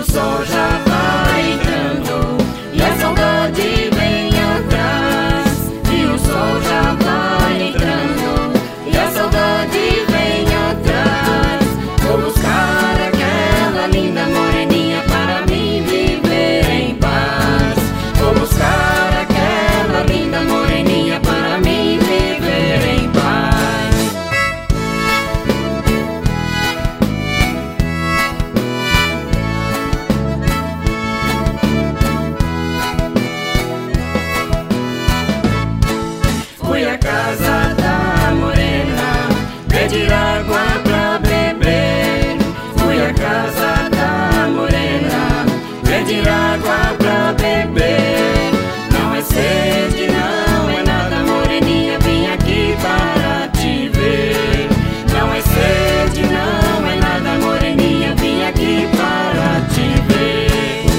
sol já vai entrando e a saudade vem atrás. E o sol já vai entrando e a saudade vem atrás. Vou buscar aquela linda moreninha para mim viver em paz. Vou buscar aquela linda moreninha para mim viver em paz. Fui à casa da morena pedir água pra beber. Fui à casa da morena pedir água pra beber. Não é sede, não é nada, moreninha, vim aqui para te ver. Não é sede, não é nada, moreninha, vim aqui para te ver.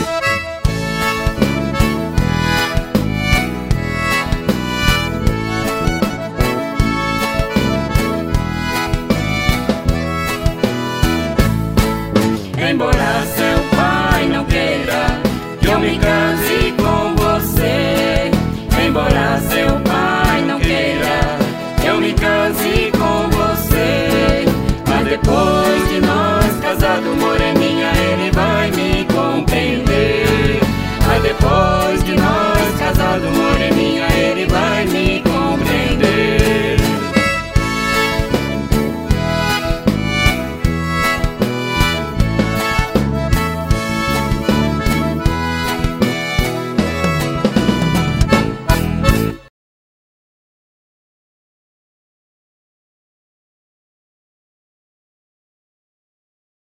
Embora seu pai não queira que eu me case com você, embora seu pai não queira que eu me case com você, mas depois de nós casado, moreninha, ele vai me